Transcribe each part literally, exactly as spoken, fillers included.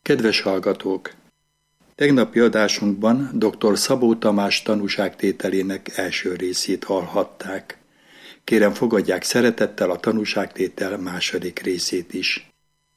Kedves hallgatók! Tegnapi adásunkban dr. Szabó Tamás tanúságtételének első részét hallhatták. Kérem, fogadják szeretettel a tanúságtétel második részét is.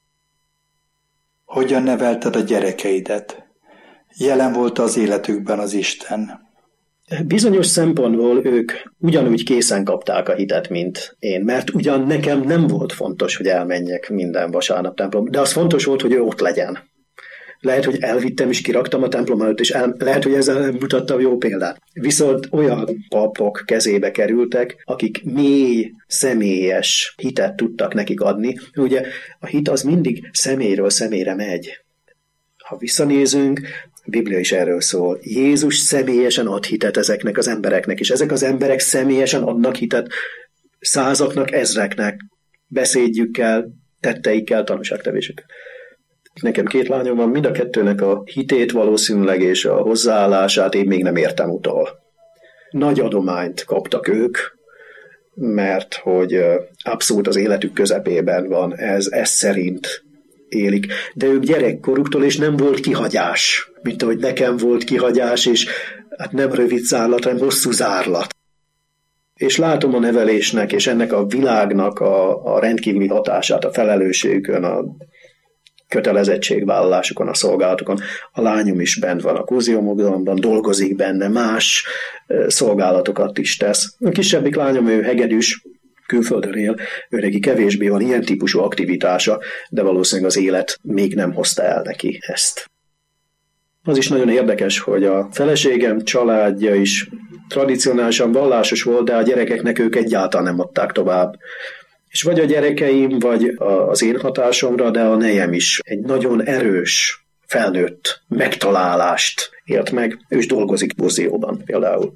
Hogyan nevelted a gyerekeidet? Jelen volt az életükben az Isten. Bizonyos szempontból ők ugyanúgy készen kapták a hitet, mint én, mert ugyan nekem nem volt fontos, hogy elmenjek minden vasárnap templomba, de az fontos volt, hogy ő ott legyen. Lehet, hogy elvittem és kiraktam a templom előtt, és el, lehet, hogy ezzel mutattam jó példát. Viszont olyan papok kezébe kerültek, akik mély, személyes hitet tudtak nekik adni. Ugye a hit az mindig személyről személyre megy. Ha visszanézünk, a Biblia is erről szól. Jézus személyesen ad hitet ezeknek az embereknek, és ezek az emberek személyesen adnak hitet százaknak, ezreknek, beszédjükkel, tetteikkel, tanúságtevésükkel. Nekem két lányom van, mind a kettőnek a hitét valószínűleg és a hozzáállását én még nem értem utol. Nagy adományt kaptak ők, mert hogy abszolút az életük közepében van, ez, ez szerint élik. De ők gyerekkoruktól, és nem volt kihagyás, mint ahogy nekem volt kihagyás, és hát nem rövid zárlat, hanem hosszú zárlat. És látom a nevelésnek, és ennek a világnak a, a rendkívüli hatását, a felelősségükön, a kötelezettségvállalásukon, a szolgálatokon. A lányom is bent van a Kóziómozgalomban, dolgozik benne, más szolgálatokat is tesz. A kisebbik lányom, ő hegedűs, külföldön él, ő neki kevésbé van ilyen típusú aktivitása, de valószínűleg az élet még nem hozta el neki ezt. Az is nagyon érdekes, hogy a feleségem családja is tradicionálisan vallásos volt, de a gyerekeknek ők egyáltalán nem adták tovább. És vagy a gyerekeim, vagy az én hatásomra, de a nejem is egy nagyon erős, felnőtt megtalálást élt meg. Ő is dolgozik Bozióban például.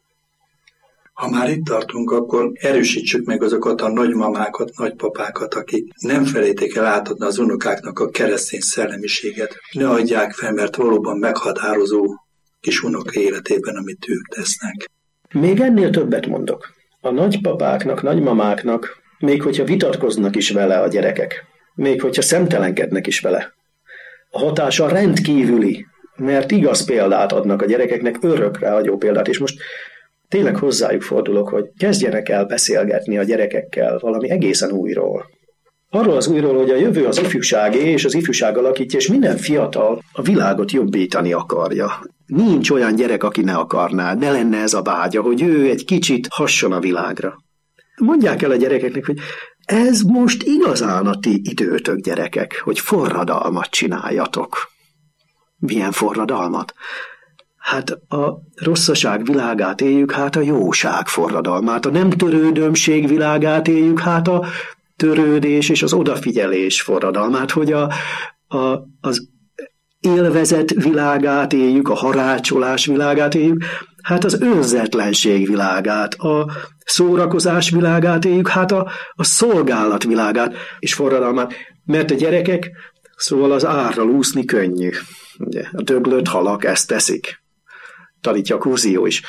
Ha már itt tartunk, akkor erősítsük meg azokat a nagymamákat, nagypapákat, akik nem felejték el átadni az unokáknak a keresztény szellemiséget. Ne adják fel, mert valóban meghatározó kis unoka életében, amit ők tesznek. Még ennél többet mondok. A nagypapáknak, nagymamáknak, még hogyha vitatkoznak is vele a gyerekek, még hogyha szemtelenkednek is vele, a hatása rendkívüli, mert igaz példát adnak a gyerekeknek, örökre hagyó példát, és most tényleg hozzájuk fordulok, hogy kezdjenek el beszélgetni a gyerekekkel valami egészen újról. Arról az újról, hogy a jövő az ifjúságé, és az ifjúság alakítja, és minden fiatal a világot jobbítani akarja. Nincs olyan gyerek, aki ne akarná, ne lenne ez a vágya, hogy ő egy kicsit hasson a világra. Mondják el a gyerekeknek, hogy ez most igazán a ti időtök, gyerekek, hogy forradalmat csináljatok. Milyen forradalmat? Hát a rosszaság világát éljük, hát a jóság forradalmát, a nem törődömség világát éljük, hát a törődés és az odafigyelés forradalmát, hogy a, a, az élvezet világát éljük, a harácsolás világát éljük, hát az önzetlenség világát, a szórakozás világát éljük, hát a, a szolgálat világát és forradalmát, mert a gyerekek, szóval az árral úszni könnyű. Ugye, a döglött halak ezt teszik. Tanítja a Kurzió is.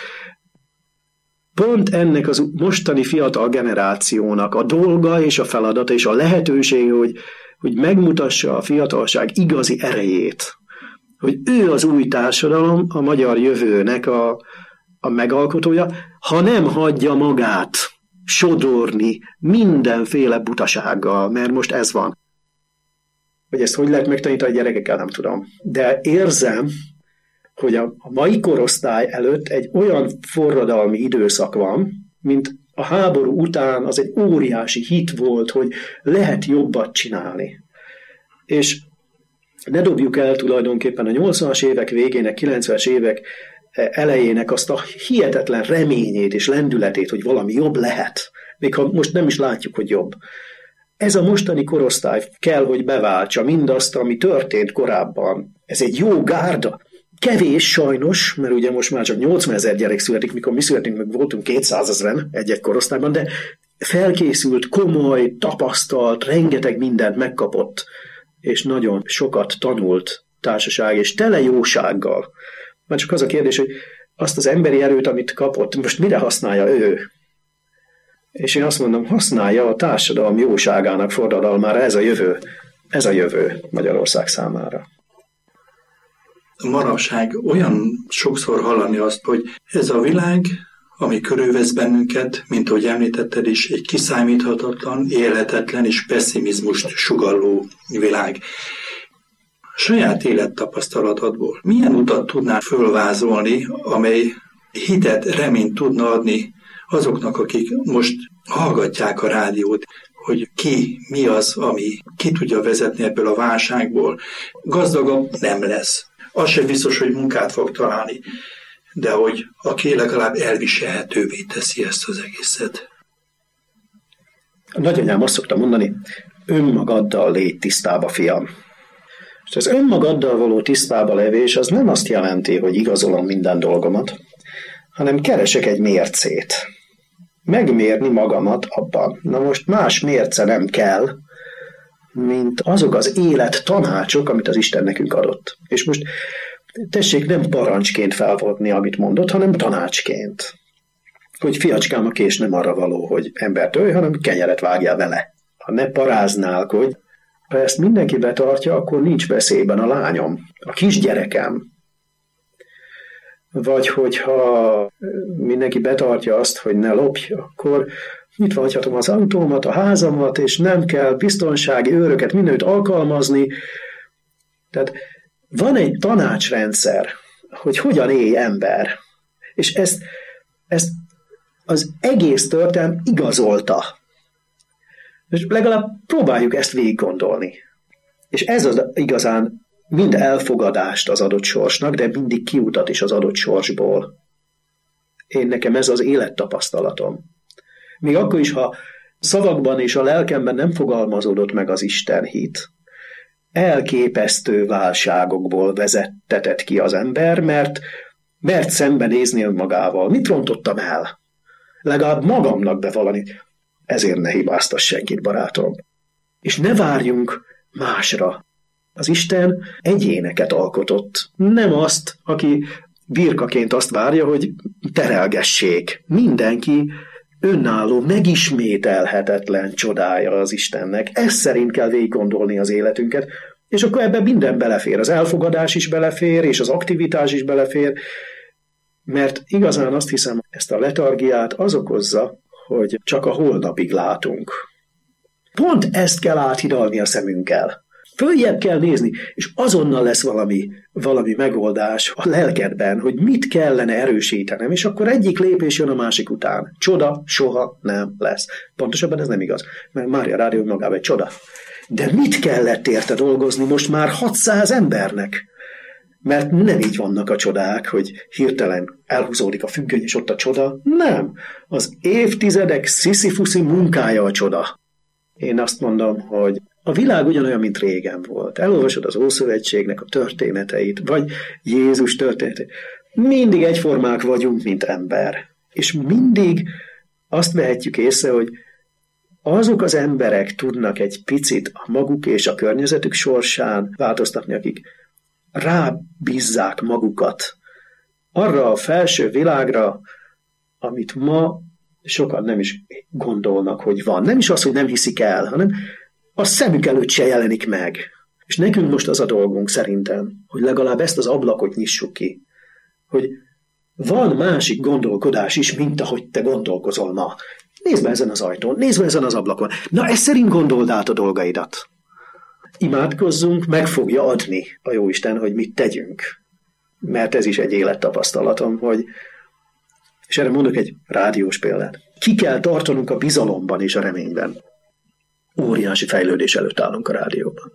Pont ennek az mostani fiatal generációnak a dolga és a feladata és a lehetősége, hogy, hogy megmutassa a fiatalság igazi erejét. Hogy ő az új társadalom, a magyar jövőnek a, a megalkotója, ha nem hagyja magát sodorni mindenféle butasággal, mert most ez van. Hogy ezt hogy lehet megtanítani a gyerekekkel, nem tudom. De érzem, hogy a mai korosztály előtt egy olyan forradalmi időszak van, mint a háború után az egy óriási hit volt, hogy lehet jobbat csinálni. És ne dobjuk el tulajdonképpen a nyolcvanas évek végének, kilencvenes évek elejének azt a hihetetlen reményét és lendületét, hogy valami jobb lehet. Még ha most nem is látjuk, hogy jobb. Ez a mostani korosztály kell, hogy beváltsa mindazt, ami történt korábban. Ez egy jó gárda. Kevés sajnos, mert ugye most már csak nyolcvanezer gyerek születik, mikor mi születünk, meg voltunk kétszázezren egy-egy korosztályban, de felkészült, komoly, tapasztalt, rengeteg mindent megkapott, és nagyon sokat tanult társaság, és tele jósággal. Már csak az a kérdés, hogy azt az emberi erőt, amit kapott, most mire használja ő? És én azt mondom, használja a társadalom jóságának forradalmára, ez a jövő. Ez a jövő Magyarország számára. Manapság olyan sokszor hallani azt, hogy ez a világ, ami körülvesz bennünket, mint ahogy említetted is, egy kiszámíthatatlan, élhetetlen és pessimizmust sugalló világ. Saját élettapasztalatodból milyen utat tudnál fölvázolni, amely hitet, reményt tudna adni azoknak, akik most hallgatják a rádiót, hogy ki, mi az, ami ki tudja vezetni ebből a válságból. Gazdagabb nem lesz. Az sem biztos, hogy munkát fog találni, de hogy aki legalább elviselhetővé teszi ezt az egészet. A nagyanyám azt szokta mondani, önmagaddal légy tisztába, fiam. És az önmagaddal való tisztába levés az nem azt jelenti, hogy igazolom minden dolgomat, hanem keresek egy mércét. Megmérni magamat abban. Na most más mérce nem kell, mint azok az élet tanácsok, amit az Isten nekünk adott. És most tessék nem parancsként felfogni, amit mondott, hanem tanácsként. Hogy fiacskám, a kés nem arra való, hogy embert ölj, hanem kenyeret vágjál vele. Ha ne paráználkodj, ha ezt mindenki betartja, akkor nincs veszélyben a lányom, a kisgyerekem. Vagy hogyha mindenki betartja azt, hogy ne lopj, akkor nyitva hagyhatom az autómat, a házamat, és nem kell biztonsági őröket mindenütt alkalmazni. Tehát van egy tanácsrendszer, hogy hogyan élj ember. És ezt, ezt az egész történelem igazolta. És legalább próbáljuk ezt végig gondolni. És ez az igazán mind elfogadást az adott sorsnak, de mindig kiutat is az adott sorsból. Én nekem ez az élettapasztalatom. Még akkor is, ha szavakban és a lelkemben nem fogalmazódott meg az Isten hit, elképesztő válságokból vezettetett ki az ember, mert, mert szembenézni önmagával. Mit rontottam el? Legalább magamnak bevallani. Ezért ne hibáztass senkit, barátom. És ne várjunk másra. Az Isten egyéneket alkotott. Nem azt, aki birkaként azt várja, hogy terelgessék. Mindenki önálló, megismételhetetlen csodája az Istennek. Ez szerint kell végig gondolni az életünket, és akkor ebben minden belefér. Az elfogadás is belefér, és az aktivitás is belefér, mert igazán azt hiszem, ezt a letargiát az okozza, hogy csak a holnapig látunk. Pont ezt kell áthidalni a szemünkkel. Följebb kell nézni, és azonnal lesz valami, valami megoldás a lelkedben, hogy mit kellene erősítenem, és akkor egyik lépés jön a másik után. Csoda soha nem lesz. Pontosabban ez nem igaz, mert Mária Rádió magában egy csoda. De mit kellett érte dolgozni most már hatszáz embernek? Mert nem így vannak a csodák, hogy hirtelen elhúzódik a függöny, és ott a csoda. Nem. Az évtizedek sziszifuszi munkája a csoda. Én azt mondom, hogy a világ ugyanolyan, mint régen volt. Elolvasod az Ószövetségnek a történeteit, vagy Jézus történeteit. Mindig egyformák vagyunk, mint ember. És mindig azt vehetjük észre, hogy azok az emberek tudnak egy picit a maguk és a környezetük sorsán változtatni, akik rábízzák magukat arra a felső világra, amit ma sokan nem is gondolnak, hogy van. Nem is az, hogy nem hiszik el, hanem a szemük előtt se jelenik meg. És nekünk most az a dolgunk szerintem, hogy legalább ezt az ablakot nyissuk ki, hogy van másik gondolkodás is, mint ahogy te gondolkozol ma. Nézd be ezen az ajtón, nézd be ezen az ablakon. Na, ez szerint gondold át a dolgaidat. Imádkozzunk, meg fogja adni a Jóisten, hogy mit tegyünk. Mert ez is egy élettapasztalatom, hogy, és erre mondok egy rádiós példát. Ki kell tartanunk a bizalomban és a reményben. Óriási fejlődés előtt állunk a rádióban.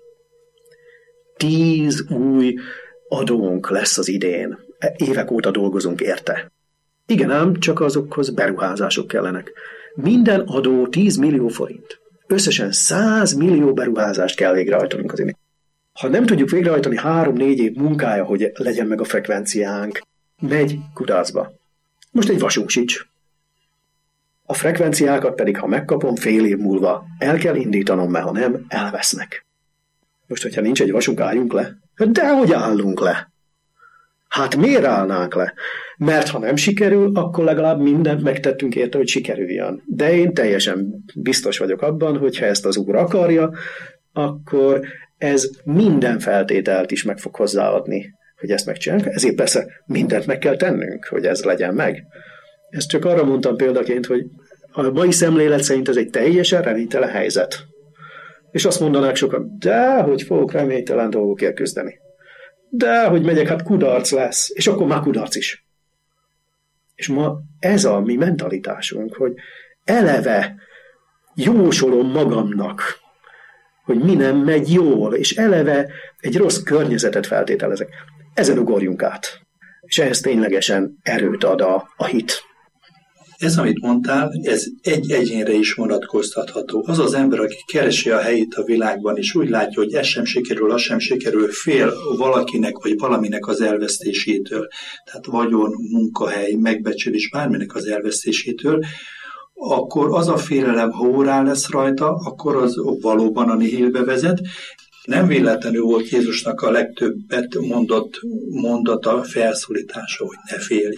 Tíz új adónk lesz az idén. Évek óta dolgozunk érte. Igen ám, csak azokhoz beruházások kellenek. Minden adó tíz millió forint. Összesen száz millió beruházást kell végrehajtanunk az idén. Ha nem tudjuk végrehajtani három-négy év munkája, hogy legyen meg a frekvenciánk, megy kudarcba. Most egy vasunk sincs. A frekvenciákat pedig, ha megkapom, fél év múlva el kell indítanom, mert ha nem, elvesznek. Most, hogyha nincs egy vasunk, álljunk le? Dehogy állunk le? Hát miért állnánk le? Mert ha nem sikerül, akkor legalább mindent megtettünk érte, hogy sikerüljön. De én teljesen biztos vagyok abban, hogy ha ezt az Úr akarja, akkor ez minden feltételt is meg fog hozzáadni, hogy ezt megcsináljuk, ezért persze mindent meg kell tennünk, hogy ez legyen meg. Ezt csak arra mondtam példaként, hogy a mai szemlélet szerint ez egy teljesen reménytelen helyzet. És azt mondanák sokan, de hogy fogok reménytelen dolgokért küzdeni. De hogy megyek, hát kudarc lesz, és akkor már kudarc is. És ma ez a mi mentalitásunk, hogy eleve jósolom magamnak, hogy mi nem megy jól, és eleve egy rossz környezetet feltételezek. Ezen ugorjunk át. És ehhez ténylegesen erőt ad a, a hit. Ez, amit mondtál, ez egy egyénre is vonatkoztatható. Az az ember, aki keresi a helyét a világban, és úgy látja, hogy ez sem sikerül, az sem sikerül, fél valakinek vagy valaminek az elvesztésétől, tehát vagyon, munkahely, megbecsülés, bárminek az elvesztésétől, akkor az a félelem, ha órá lesz rajta, akkor az valóban a nihilbe vezet. Nem véletlenül volt Jézusnak a legtöbbet mondott mondata, felszólítása, hogy ne félj.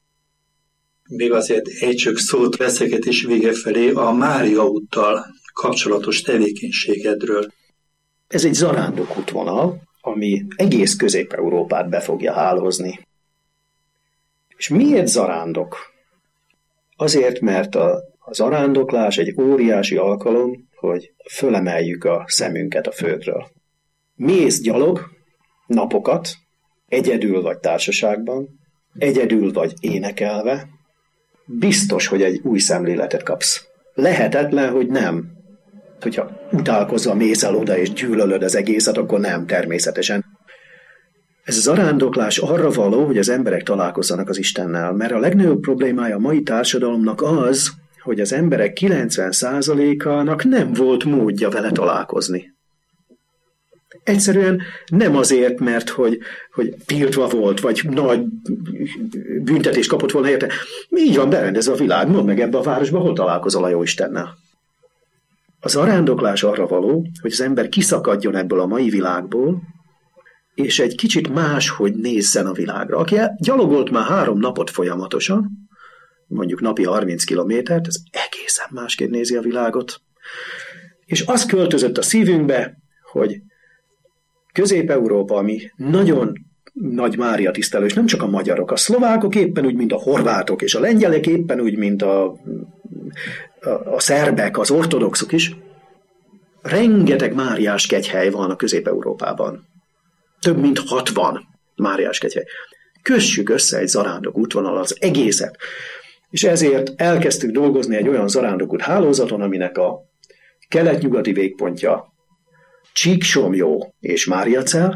Még azért egy csak szót veszegetés vége felé a Mária úttal kapcsolatos tevékenységedről. Ez egy zarándok útvonal, ami egész Közép-Európát be fogja hálózni. És miért zarándok? Azért, mert a, a zarándoklás egy óriási alkalom, hogy fölemeljük a szemünket a földről. Mész gyalog napokat, egyedül vagy társaságban, egyedül vagy énekelve, biztos, hogy egy új szemléletet kapsz. Lehetetlen, hogy nem. Hogyha utálkozva mész el oda és gyűlölöd az egészet, akkor nem, természetesen. Ez a zarándoklás arra való, hogy az emberek találkozzanak az Istennel, mert a legnagyobb problémája a mai társadalomnak az, hogy az emberek kilencven százalékának nem volt módja vele találkozni. Egyszerűen nem azért, mert hogy, hogy tiltva volt, vagy nagy büntetést kapott volna érte. Így van berendezve a világ, mondd meg ebbe a városba, hol találkozol a Jóistennel. Az zarándoklás arra való, hogy az ember kiszakadjon ebből a mai világból, és egy kicsit máshogy nézzen a világra. Aki gyalogolt már három napot folyamatosan, mondjuk napi harminc kilométert, ez egészen másképp nézi a világot. És az költözött a szívünkbe, hogy Közép-Európa, ami nagyon nagy Mária tisztelő, és nem csak a magyarok, a szlovákok éppen úgy, mint a horvátok, és a lengyelek éppen úgy, mint a, a, a szerbek, az ortodoxok is. Rengeteg Máriás kegyhely van a Közép-Európában. Több mint hatvan Máriás kegyhely. Kössük össze egy zarándok útvonal az egészet. És ezért elkezdtük dolgozni egy olyan zarándokút hálózaton, aminek a kelet-nyugati végpontja Csíksomlyó és Máriacel,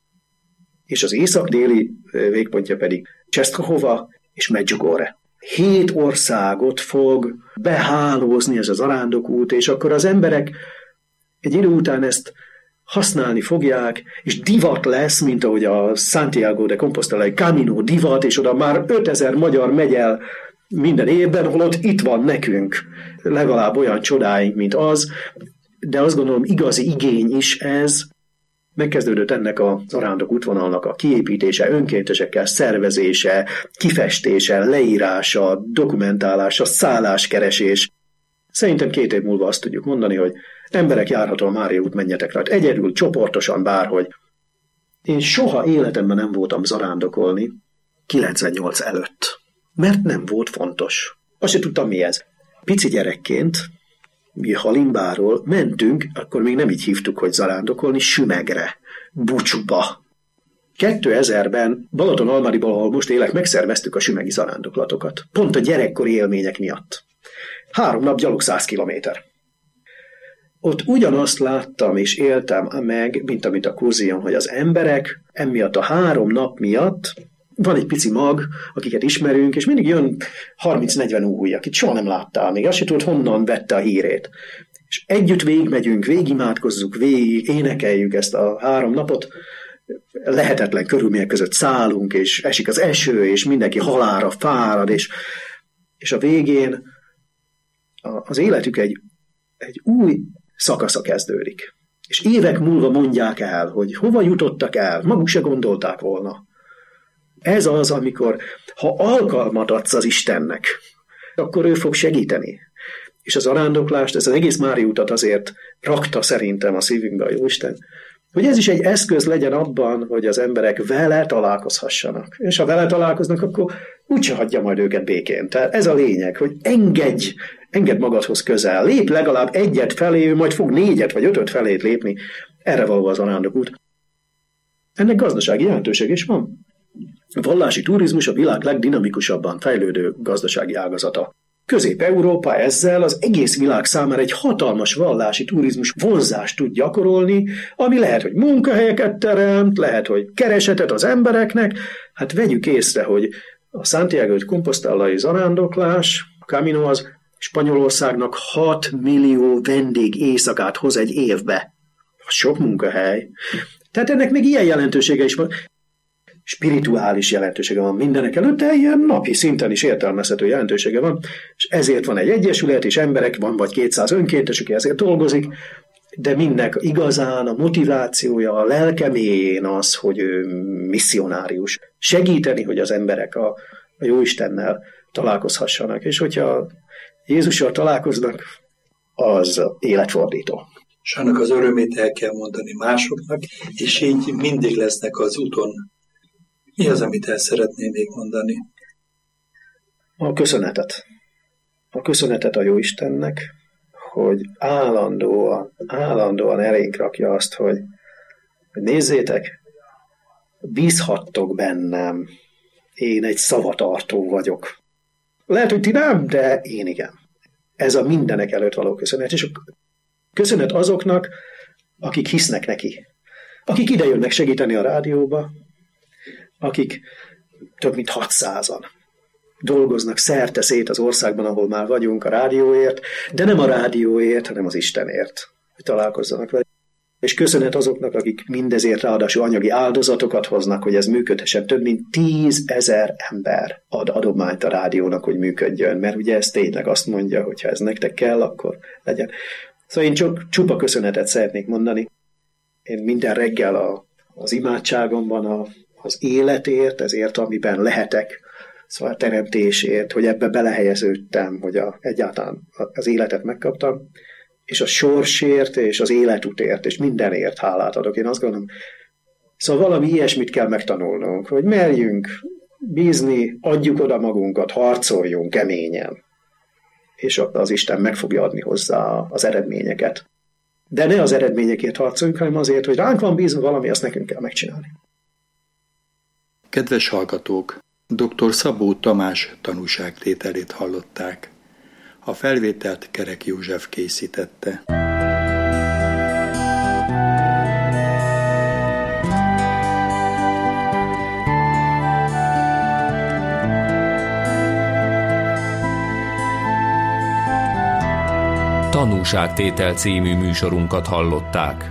és az észak-déli végpontja pedig Czestochowa és Medjugorje. Hét országot fog behálózni ez az zarándokút, és akkor az emberek egy idő után ezt használni fogják, és divat lesz, mint ahogy a Santiago de Compostela Camino divat, és oda már ötezer magyar megy el minden évben, holott itt van nekünk legalább olyan csodáink, mint az, de azt gondolom igazi igény is ez. Megkezdődött ennek a zarándok útvonalnak a kiépítése, önkéntesekkel szervezése, kifestése, leírása, dokumentálása, szálláskeresés. Szerintem két év múlva azt tudjuk mondani, hogy emberek járható a Mária út, menjetek rá, egyedül, csoportosan, bárhogy. Én soha életemben nem voltam zarándokolni kilencvennyolc előtt, mert nem volt fontos. Azt sem tudtam, mi ez. Pici gyerekként mi Halimbáról mentünk, akkor még nem így hívtuk, hogy zarándokolni, Sümegre, Bucsúba. kétezerben Balatonalmádiban, ahol most élek, megszerveztük a sümegi zarándoklatokat. Pont a gyerekkori élmények miatt. Három nap gyalog száz kilométer. Ott ugyanazt láttam és éltem meg, mint amit a kurzion, hogy az emberek emiatt a három nap miatt van egy pici mag, akiket ismerünk, és mindig jön harminc-negyven új, akit soha nem láttál, még azt se tudod, honnan vette a hírét. És együtt végigmegyünk, végigimádkozzuk, végig énekeljük ezt a három napot, lehetetlen körülmények között szállunk, és esik az eső, és mindenki halálra fárad, és, és a végén az életük egy, egy új szakasza kezdődik. És évek múlva mondják el, hogy hova jutottak el, maguk se gondolták volna. Ez az, amikor, ha alkalmat adsz az Istennek, akkor ő fog segíteni. És az zarándoklást, ez az egész Mária utat azért rakta szerintem a szívünkbe a Jóisten, hogy ez is egy eszköz legyen abban, hogy az emberek vele találkozhassanak. És ha vele találkoznak, akkor úgyse hagyja majd őket békén. Tehát ez a lényeg, hogy engedj, engedd magadhoz közel. Lép legalább egyet felé, ő majd fog négyet vagy ötöt felét lépni. Erre való az arándokút. Ennek gazdasági jelentőség is van. A vallási turizmus a világ legdinamikusabban fejlődő gazdasági ágazata. Közép-Európa ezzel az egész világ számára egy hatalmas vallási turizmus vonzást tud gyakorolni, ami lehet, hogy munkahelyeket teremt, lehet, hogy keresetet az embereknek. Hát vegyük észre, hogy a Santiago de Compostelai zarándoklás, a Camino az Spanyolországnak hat millió vendég éjszakát hoz egy évbe. Sok munkahely. Tehát ennek még ilyen jelentősége is van. Spirituális jelentősége van mindenek előtt, de ilyen napi szinten is értelmezhető jelentősége van, és ezért van egy egyesület, és emberek, van vagy kétszáz önkéntes, aki ezért dolgozik, de mindnek igazán a motivációja, a lelke mélyén az, hogy ő misszionárius. Segíteni, hogy az emberek a, a Jóistennel találkozhassanak, és hogyha Jézussal találkoznak, az életfordító. És annak az örömét el kell mondani másoknak, és így mindig lesznek az úton. Mi az, amit el szeretném még mondani? A köszönetet. A köszönetet a Jóistennek, hogy állandóan, állandóan elénk rakja azt, hogy, hogy nézzétek, bízhattok bennem, én egy szavatartó vagyok. Lehet, hogy ti nem, de én igen. Ez a mindenek előtt való köszönet. És a köszönet azoknak, akik hisznek neki. Akik idejönnek segíteni a rádióba, akik több mint hatszázan dolgoznak szerte szét az országban, ahol már vagyunk a rádióért, de nem a rádióért, hanem az Istenért, hogy találkozzanak vele. És köszönet azoknak, akik mindezért ráadásul anyagi áldozatokat hoznak, hogy ez működhessen. Több mint tízezer ember ad adományt a rádiónak, hogy működjön, mert ugye ez tényleg azt mondja, hogy ha ez nektek kell, akkor legyen. Szóval én csak csupa köszönetet szeretnék mondani. Én minden reggel a, az imádságomban a az életért, ezért, amiben lehetek, szóval a teremtésért, hogy ebbe belehelyeződtem, hogy a, egyáltalán az életet megkaptam, és a sorsért, és az életútért, és mindenért hálát adok. Én azt gondolom, szóval valami ilyesmit kell megtanulnunk, hogy merjünk bízni, adjuk oda magunkat, harcoljunk keményen, és az Isten meg fogja adni hozzá az eredményeket. De ne az eredményekért harcoljunk, hanem azért, hogy ránk van bízva valami, azt nekünk kell megcsinálni. Kedves hallgatók, dr. Szabó Tamás tanúságtételét hallották. A felvételt Kerek József készítette. Tanúságtétel című műsorunkat hallották.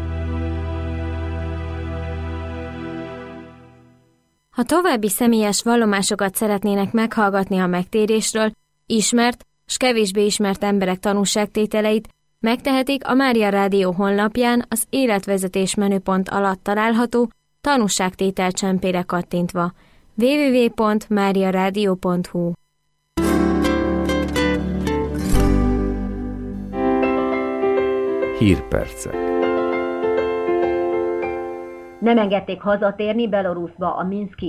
Ha további személyes vallomásokat szeretnének meghallgatni a megtérésről, ismert s kevésbé ismert emberek tanúságtételeit, megtehetik a Mária Rádió honlapján az életvezetés menüpont alatt található tanúságtétel csempére kattintva. double-u double-u double-u pont mária rádió pont hu Hírpercek. Nem engedték hazatérni Belarusba a minszki